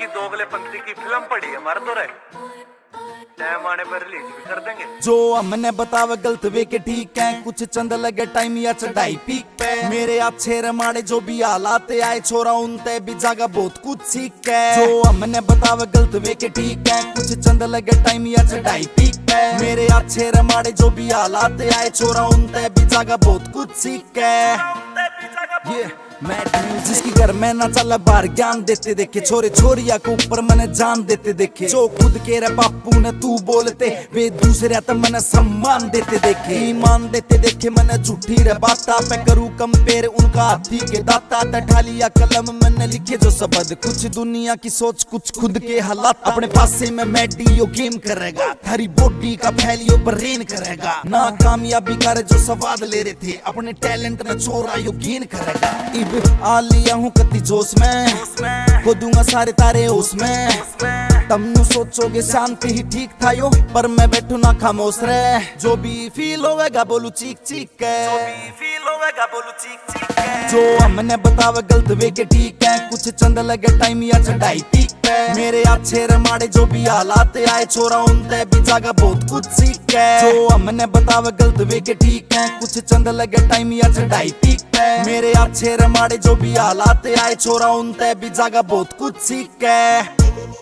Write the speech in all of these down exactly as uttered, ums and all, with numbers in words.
की दोगले पंक्ति की फिल्म पड़ी है हमारे तो रहे टाइम आने पर रिलीज भी कर देंगे। जो हमने बतावे गलत वे के ठीक है, कुछ चंद लगे टाइम या चढ़ाई पीक पे। मेरे अच्छे रमाड़े जो भी हालात आए छोरा उनते भी जागा बहुत कुछ सीख है। जो हमने बतावे गलत वे के ठीक है, कुछ चंद लगे टाइम या चढ़ाई पीक पे। मेरे अच्छे रमाड़े जो भी हालात आए छोरा उनते भी जागा बहुत कुछ सीख है। ये जिसकी घर में ना चला बाहर ज्ञान देते देखे, छोरे छोरिया को ऊपर मैंने जान देते देखे। जो खुद के रे बापू ने तू बोलते वे दूसरे तो मैंने सम्मान देते देखे। ईमान देते देखे मैंने झूठी रे बाता पे करूँ कंपेयर उनका हाथी के दाता। ठालिया कलम मैंने लिखे जो शब्द, कुछ दुनिया की सोच कुछ खुद के हालात। अपने पासे में मैडियो गेम करेगा, थारी बॉडी का फैलियो ब्रेन करेगा। ना कामयाबी कर जो स्वाद ले रहे थे, अपने टैलेंट ने छोरा यो गेन करेगा। आ लिया हूँ कति जोश में, खो दूंगा सारे तारे उसमें। तुम सोचोगे शांति ही ठीक था यो, पर मैं बैठू ना खामोश रे। जो भी फील होगा बोलू चीख चीख के, जो भी फील होगा बोलू चीख चीख के। जो हमने बतावे गलत वे के ठीक है, कुछ चंद लगे टाइम या चढ़ाई पीक पे। मेरे अच्छे रमाड़े जो भी हालात आए छोरा उनते भी जागा बहुत कुछ सीख है। जो हमने बतावे गलत वे के ठीक है, कुछ चंद लगे टाइम या चढ़ाई पीक पे। मेरे अच्छे रमाड़े जो भी हालात आए छोरा उनते भी जागा बहुत कुछ सीख है।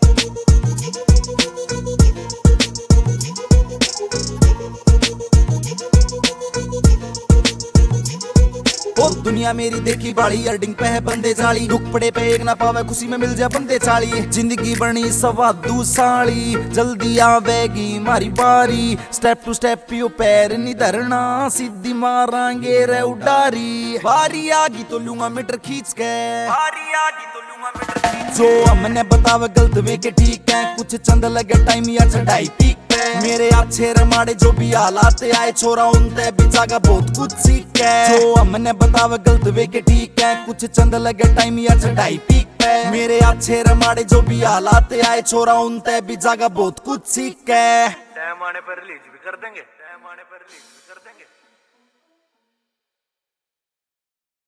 और दुनिया मेरी देखी बाड़ी अर्डिंग पे है बंदे जाली। दुख पड़े पे एक ना पावे खुशी में मिल जाए बंदे चाली। जिंदगी बनी सवादू साली, जल्दी आवेगी मारी बारी। स्टेप टू स्टेप पियो पैर नहीं धरना, सीधी मारांगे रे उडारी। बारी आगी तो लूंगा मीटर खींच के, बारी आगी तो लूंगा मीटर खींच। जो हमने बतावे गलत वे के ठीक है, कुछ चंद लगे टाइम या चढ़ाई पीक पे। मेरे अच्छे रमाड़े जो भी हालात आए छोरा उनते भी जागा बहुत कुछ सीख है। जो हमने बतावे गलत वे के ठीक है, कुछ चंद लगे टाइम या चढ़ाई पीक पे। मेरे अच्छे रमाड़े जो भी हालात आए छोरा उनते भी जागा बहुत कुछ सीख है। टाइम आने पर रिलीज भी कर देंगे, टाइम आने पर रिलीज भी कर देंगे।